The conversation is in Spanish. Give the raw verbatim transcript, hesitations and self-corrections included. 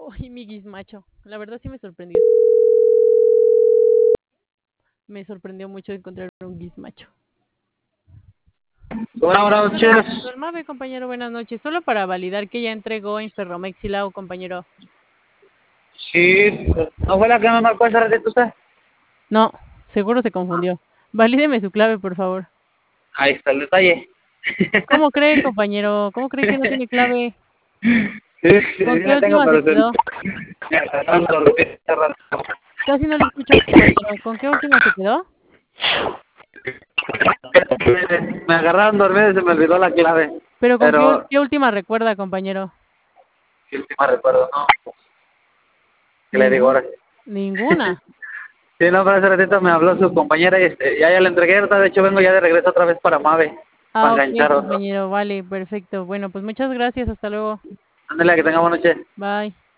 Uy, mi guismacho. La verdad sí me sorprendió. Me sorprendió mucho encontrar un guismacho. Buenas noches. Don Mabe, compañero, buenas noches. Solo para validar que ya entregó en Ferromex y Lao, compañero. Sí, ¿no fue la que me marcó hace ratito usted? No, seguro se confundió. Valídeme su clave, por favor. Ahí está el detalle. ¿Cómo cree, compañero? ¿Cómo cree que no tiene clave? Sí, sí, ¿Con qué la tengo, última se pero se quedó? me agarraron dormido hace rato. Casi no le escucho, compañero. ¿Con qué última se quedó? Me agarraron dormido y se me olvidó la clave. Pero ¿con qué, ul- Pero, qué última recuerda, compañero? ¿qué última recuerdo? No, ¿qué le digo Ningún, ahora? ninguna. Sí, no, pero hace ratito me habló su compañera y este, ya, ya le entregué. Ahorita, de hecho, vengo ya de regreso otra vez para Mave, para Ah, ok, enganchar otro. compañero. Vale, perfecto. Bueno, pues muchas gracias. Hasta luego. Ándale, que tenga buena noche. Bye.